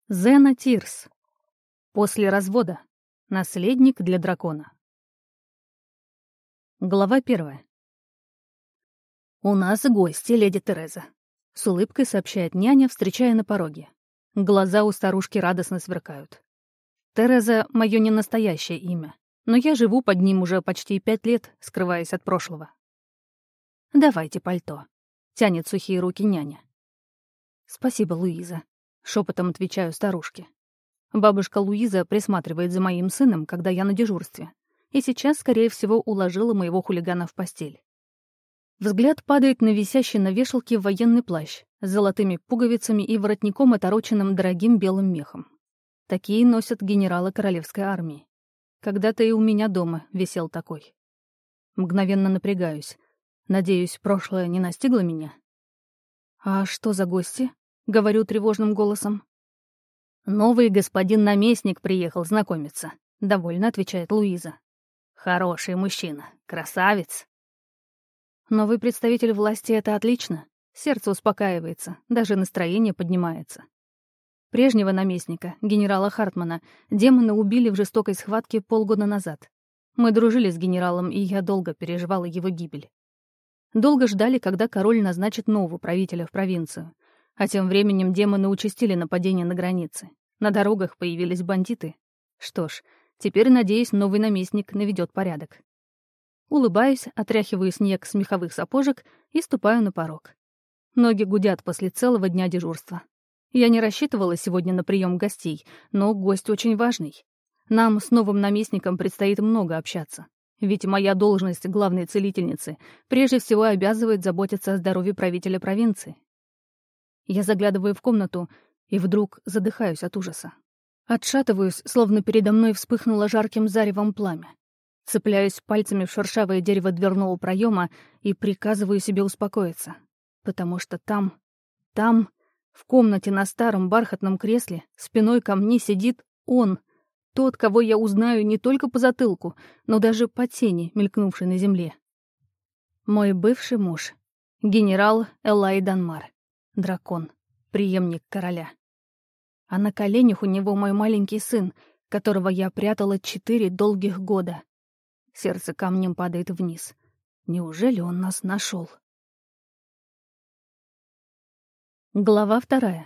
Зена Тирс. После развода. Наследник для дракона. Глава 1. «У нас гости, леди Тереза», — с улыбкой сообщает няня, встречая на пороге. Глаза у старушки радостно сверкают. Тереза — моё не настоящее имя, но я живу под ним уже почти 5 лет, скрываясь от прошлого. «Давайте пальто», — тянет сухие руки няня. «Спасибо, Луиза», — шепотом отвечаю старушке. Бабушка Луиза присматривает за моим сыном, когда я на дежурстве, и сейчас, скорее всего, уложила моего хулигана в постель. Взгляд падает на висящий на вешалке военный плащ с золотыми пуговицами и воротником, отороченным дорогим белым мехом. Такие носят генералы королевской армии. Когда-то и у меня дома висел такой. Мгновенно напрягаюсь. Надеюсь, прошлое не настигло меня? «А что за гости?» — говорю тревожным голосом. «Новый господин наместник приехал знакомиться», — довольно отвечает Луиза. «Хороший мужчина, красавец». Новый представитель власти — это отлично. Сердце успокаивается, даже настроение поднимается. Прежнего наместника, генерала Хартмана, демоны убили в жестокой схватке полгода назад. Мы дружили с генералом, и я долго переживала его гибель. Долго ждали, когда король назначит нового правителя в провинцию. А тем временем демоны участили нападения на границе. На дорогах появились бандиты. Что ж, теперь, надеюсь, новый наместник наведет порядок. Улыбаюсь, отряхиваю снег с меховых сапожек и ступаю на порог. Ноги гудят после целого дня дежурства. Я не рассчитывала сегодня на прием гостей, но гость очень важный. Нам с новым наместником предстоит много общаться. Ведь моя должность главной целительницы прежде всего обязывает заботиться о здоровье правителя провинции. Я заглядываю в комнату и вдруг задыхаюсь от ужаса. Отшатываюсь, словно передо мной вспыхнуло жарким заревом пламя. Цепляюсь пальцами в шершавое дерево дверного проема и приказываю себе успокоиться. Потому что там, в комнате на старом бархатном кресле, спиной ко мне сидит он, тот, кого я узнаю не только по затылку, но даже по тени, мелькнувшей на земле. Мой бывший муж, генерал Элай Данмар. Дракон, преемник короля. А на коленях у него мой маленький сын, которого я прятала 4 долгих года. Сердце камнем падает вниз. Неужели он нас нашел? Глава 2.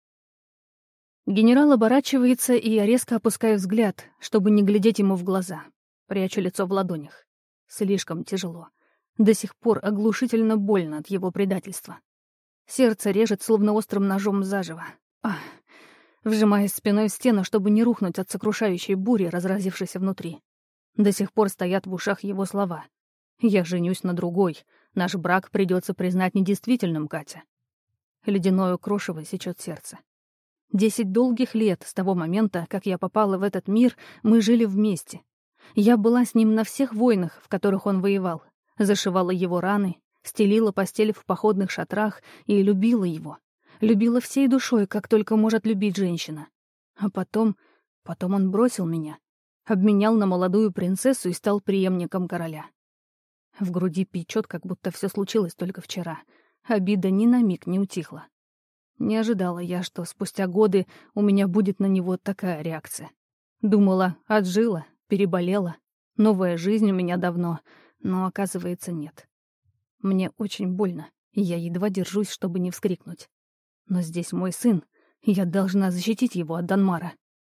Генерал оборачивается, и я резко опускаю взгляд, чтобы не глядеть ему в глаза. Прячу лицо в ладонях. Слишком тяжело. До сих пор оглушительно больно от его предательства. Сердце режет, словно острым ножом заживо. Вжимаясь спиной в стену, чтобы не рухнуть от сокрушающей бури, разразившейся внутри. До сих пор стоят в ушах его слова. «Я женюсь на другой. Наш брак придется признать недействительным, Катя». Ледяное крошево сечет сердце. 10 долгих лет с того момента, как я попала в этот мир, мы жили вместе. Я была с ним на всех войнах, в которых он воевал, зашивала его раны, стелила постель в походных шатрах и любила его. Любила всей душой, как только может любить женщина. А потом он бросил меня, обменял на молодую принцессу и стал преемником короля. В груди печет, как будто все случилось только вчера. Обида ни на миг не утихла. Не ожидала я, что спустя годы у меня будет на него такая реакция. Думала, отжила, переболела. Новая жизнь у меня давно, но, оказывается, нет. Мне очень больно, и я едва держусь, чтобы не вскрикнуть. Но здесь мой сын, и я должна защитить его от Данмара.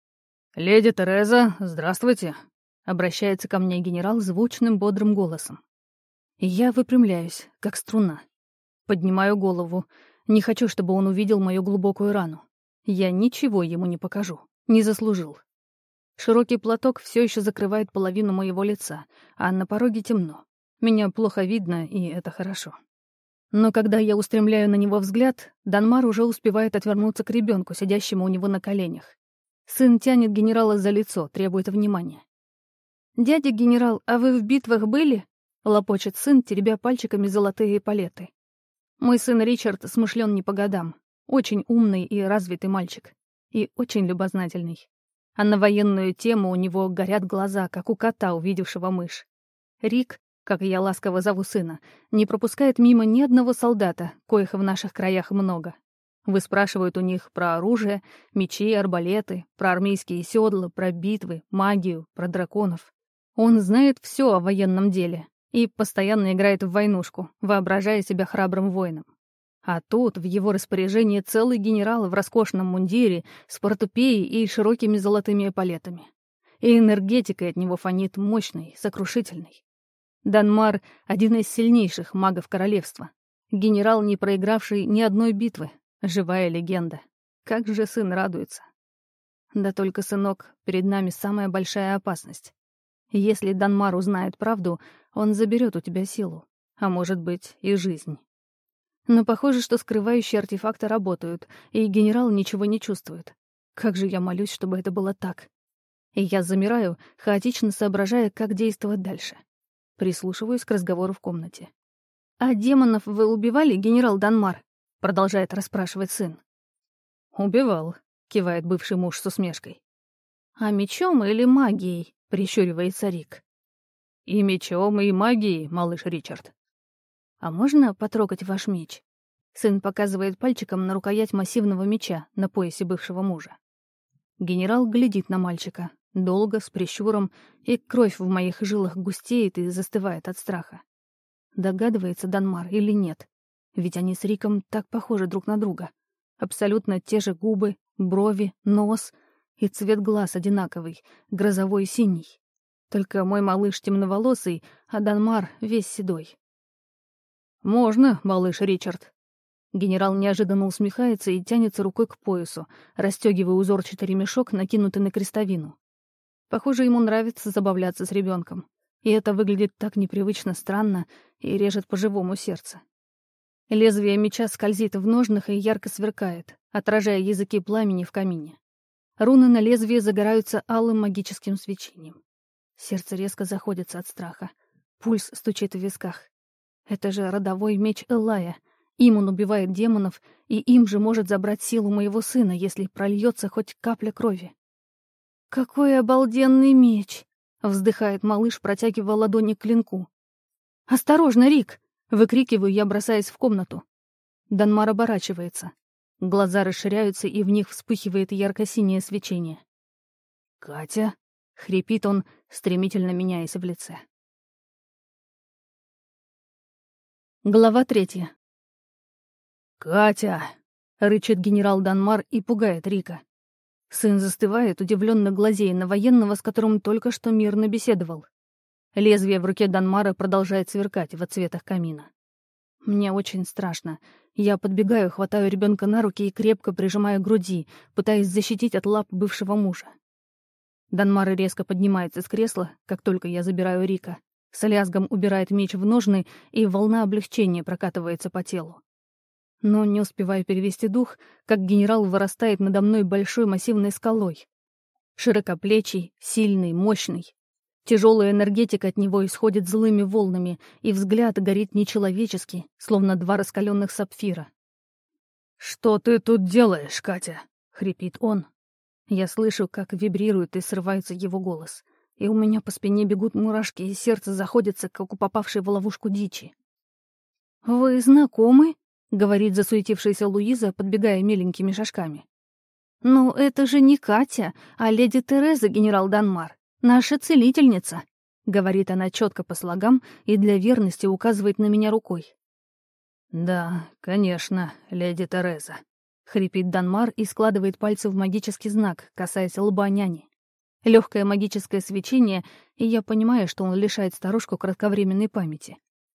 «Леди Тереза, здравствуйте», — обращается ко мне генерал звучным, бодрым голосом. И я выпрямляюсь, как струна. Поднимаю голову. Не хочу, чтобы он увидел мою глубокую рану. Я ничего ему не покажу. Не заслужил. Широкий платок все еще закрывает половину моего лица, а на пороге темно. Меня плохо видно, и это хорошо. Но когда я устремляю на него взгляд, Данмар уже успевает отвернуться к ребенку, сидящему у него на коленях. Сын тянет генерала за лицо, требует внимания. «Дядя генерал, а вы в битвах были?» — лопочет сын, теребя пальчиками золотые эполеты. Мой сын Ричард смышлен не по годам. Очень умный и развитый мальчик. И очень любознательный. А на военную тему у него горят глаза, как у кота, увидевшего мышь. Рик, как я ласково зову сына, не пропускает мимо ни одного солдата, коих в наших краях много. Выспрашивают у них про оружие, мечи, арбалеты, про армейские седла, про битвы, магию, про драконов. Он знает все о военном деле и постоянно играет в войнушку, воображая себя храбрым воином. А тут в его распоряжении целый генерал в роскошном мундире с портупеей и широкими золотыми эполетами. И энергетикой от него фонит мощной, сокрушительной. Данмар — один из сильнейших магов королевства. Генерал, не проигравший ни одной битвы. Живая легенда. Как же сын радуется. Да только, сынок, перед нами самая большая опасность. Если Данмар узнает правду, он заберет у тебя силу, а может быть и жизнь. Но похоже, что скрывающие артефакты работают, и генерал ничего не чувствует. Как же я молюсь, чтобы это было так. И я замираю, хаотично соображая, как действовать дальше. Прислушиваюсь к разговору в комнате. «А демонов вы убивали, генерал Данмар?» — продолжает расспрашивать сын. «Убивал», — кивает бывший муж с усмешкой. «А мечом или магией?» — прищуривается Рик. «И мечом, и магией, малыш Ричард». «А можно потрогать ваш меч?» Сын показывает пальчиком на рукоять массивного меча на поясе бывшего мужа. Генерал глядит на мальчика, долго, с прищуром, и кровь в моих жилах густеет и застывает от страха. Догадывается Данмар или нет? Ведь они с Риком так похожи друг на друга. Абсолютно те же губы, брови, нос, и цвет глаз одинаковый, грозовой синий. Только мой малыш темноволосый, а Данмар весь седой. «Можно, малыш Ричард». Генерал неожиданно усмехается и тянется рукой к поясу, расстегивая узорчатый ремешок, накинутый на крестовину. Похоже, ему нравится забавляться с ребенком, и это выглядит так непривычно странно и режет по живому сердце. Лезвие меча скользит в ножнах и ярко сверкает, отражая языки пламени в камине. Руны на лезвии загораются алым магическим свечением. Сердце резко заходится от страха. Пульс стучит в висках. Это же родовой меч Элая. Им он убивает демонов, и им же может забрать силу моего сына, если прольется хоть капля крови. «Какой обалденный меч!» — вздыхает малыш, протягивая ладони к клинку. «Осторожно, Рик!» — выкрикиваю я, бросаясь в комнату. Данмар оборачивается. Глаза расширяются, и в них вспыхивает ярко-синее свечение. «Катя!» — хрипит он, стремительно меняясь в лице. Глава 3. «Катя!» — рычит генерал Данмар и пугает Рика. Сын застывает, удивленно глазея на военного, с которым только что мирно беседовал. Лезвие в руке Данмара продолжает сверкать в отсветах камина. Мне очень страшно. Я подбегаю, хватаю ребенка на руки и крепко прижимаю к груди, пытаясь защитить от лап бывшего мужа. Данмар резко поднимается с кресла, как только я забираю Рика. С лязгом убирает меч в ножны, и волна облегчения прокатывается по телу. Но не успеваю перевести дух, как генерал вырастает надо мной большой массивной скалой. Широкоплечий, сильный, мощный. Тяжелая энергетика от него исходит злыми волнами, и взгляд горит нечеловечески, словно два раскаленных сапфира. «Что ты тут делаешь, Катя?» — хрипит он. Я слышу, как вибрирует и срывается его голос, и у меня по спине бегут мурашки, и сердце заходится, как у попавшей в ловушку дичи. «Вы знакомы?» — говорит засуетившаяся Луиза, подбегая миленькими шажками. «Ну, это же не Катя, а леди Тереза, генерал Данмар, наша целительница», — говорит она четко по слогам и для верности указывает на меня рукой. «Да, конечно, леди Тереза», — хрипит Данмар и складывает пальцы в магический знак, касаясь лба няни. Легкое магическое свечение, и я понимаю, что он лишает старушку кратковременной памяти.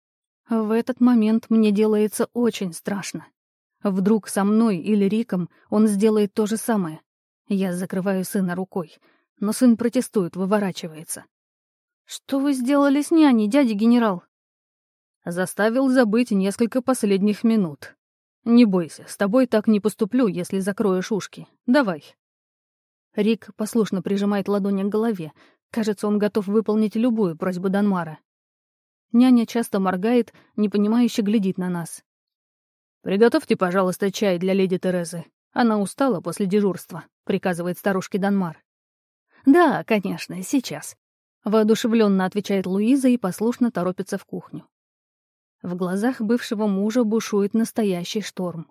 В этот момент мне делается очень страшно. Вдруг со мной или Риком он сделает то же самое. Я закрываю сына рукой, но сын протестует, выворачивается. «Что вы сделали с няней, дядя генерал?» Заставил забыть несколько последних минут. «Не бойся, с тобой так не поступлю, если закроешь ушки. Давай». Рик послушно прижимает ладони к голове. Кажется, он готов выполнить любую просьбу Данмара. Няня часто моргает, непонимающе глядит на нас. «Приготовьте, пожалуйста, чай для леди Терезы. Она устала после дежурства», — приказывает старушке Данмар. «Да, конечно, сейчас», — воодушевленно отвечает Луиза и послушно торопится в кухню. В глазах бывшего мужа бушует настоящий шторм.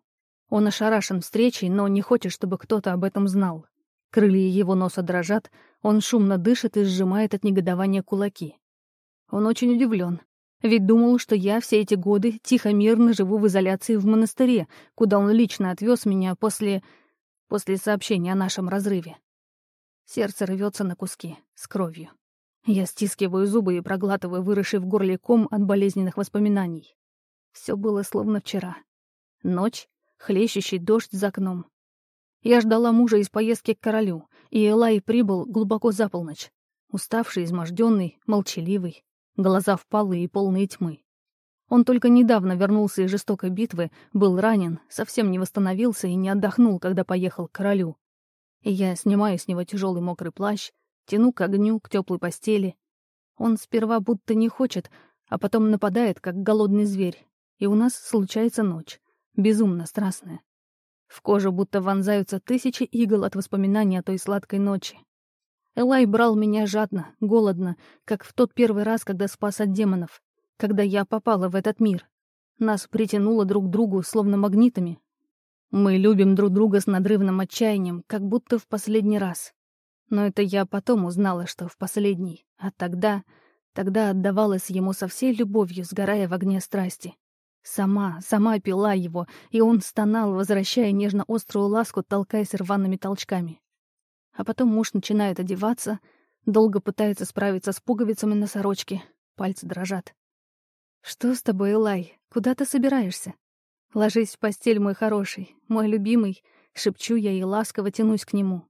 Он ошарашен встречей, но не хочет, чтобы кто-то об этом знал. Крылья его носа дрожат, он шумно дышит и сжимает от негодования кулаки. Он очень удивлен, ведь думал, что я все эти годы тихо-мирно живу в изоляции в монастыре, куда он лично отвез меня после сообщения о нашем разрыве. Сердце рвется на куски, с кровью. Я стискиваю зубы и проглатываю выросший в горле ком от болезненных воспоминаний. Все было словно вчера. Ночь, хлещущий дождь за окном. Я ждала мужа из поездки к королю, и Элай прибыл глубоко за полночь. Уставший, изможденный, молчаливый, глаза впалые и полные тьмы. Он только недавно вернулся из жестокой битвы, был ранен, совсем не восстановился и не отдохнул, когда поехал к королю. И я снимаю с него тяжелый мокрый плащ, тяну к огню, к теплой постели. Он сперва будто не хочет, а потом нападает, как голодный зверь, и у нас случается ночь, безумно страстная. В кожу будто вонзаются тысячи игл от воспоминаний о той сладкой ночи. Элай брал меня жадно, голодно, как в тот первый раз, когда спас от демонов, когда я попала в этот мир. Нас притянуло друг к другу, словно магнитами. Мы любим друг друга с надрывным отчаянием, как будто в последний раз. Но это я потом узнала, что в последний, а тогда отдавалась ему со всей любовью, сгорая в огне страсти. Сама пила его, и он стонал, возвращая нежно-острую ласку, толкаясь рваными толчками. А потом муж начинает одеваться, долго пытается справиться с пуговицами на сорочке, пальцы дрожат. «Что с тобой, Элай? Куда ты собираешься? Ложись в постель, мой хороший, мой любимый», — шепчу я и ласково тянусь к нему.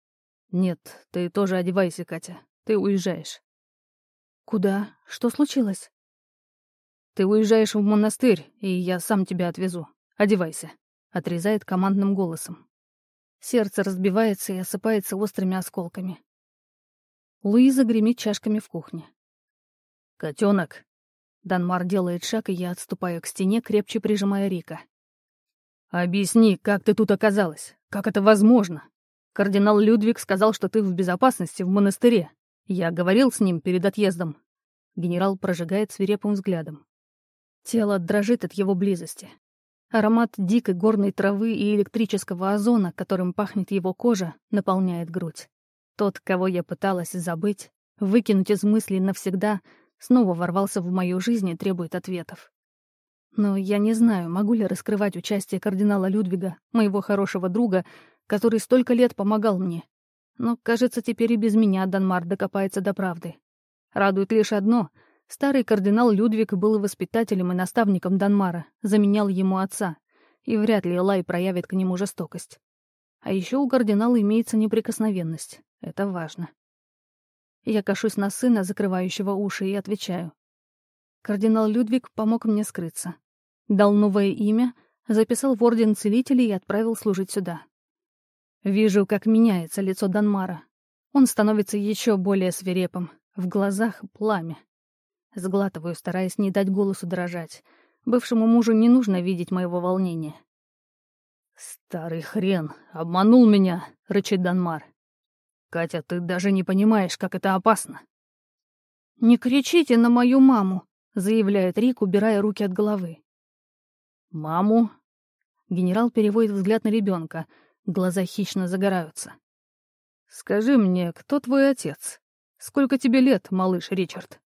«Нет, ты тоже одевайся, Катя. Ты уезжаешь». «Куда? Что случилось?» «Ты уезжаешь в монастырь, и я сам тебя отвезу. Одевайся», — отрезает командным голосом. Сердце разбивается и осыпается острыми осколками. Луиза гремит чашками в кухне. «Котенок!» Данмар делает шаг, и я отступаю к стене, крепче прижимая Рика. «Объясни, как ты тут оказалась? Как это возможно? Кардинал Людвиг сказал, что ты в безопасности в монастыре. Я говорил с ним перед отъездом». Генерал прожигает свирепым взглядом. Тело дрожит от его близости. Аромат дикой горной травы и электрического озона, которым пахнет его кожа, наполняет грудь. Тот, кого я пыталась забыть, выкинуть из мыслей навсегда, снова ворвался в мою жизнь и требует ответов. Но я не знаю, могу ли раскрывать участие кардинала Людвига, моего хорошего друга, который столько лет помогал мне. Но, кажется, теперь и без меня Данмар докопается до правды. Радует лишь одно — старый кардинал Людвиг был воспитателем и наставником Данмара, заменял ему отца, и вряд ли Элай проявит к нему жестокость. А еще у кардинала имеется неприкосновенность. Это важно. Я кашусь на сына, закрывающего уши, и отвечаю. Кардинал Людвиг помог мне скрыться. Дал новое имя, записал в Орден Целителей и отправил служить сюда. Вижу, как меняется лицо Данмара. Он становится еще более свирепым. В глазах пламя. Сглатываю, стараясь не дать голосу дрожать. Бывшему мужу не нужно видеть моего волнения. «Старый хрен, обманул меня», — рычит Данмар. «Катя, ты даже не понимаешь, как это опасно». «Не кричите на мою маму», — заявляет Рик, убирая руки от головы. «Маму?» Генерал переводит взгляд на ребенка. Глаза хищно загораются. «Скажи мне, кто твой отец? Сколько тебе лет, малыш Ричард?»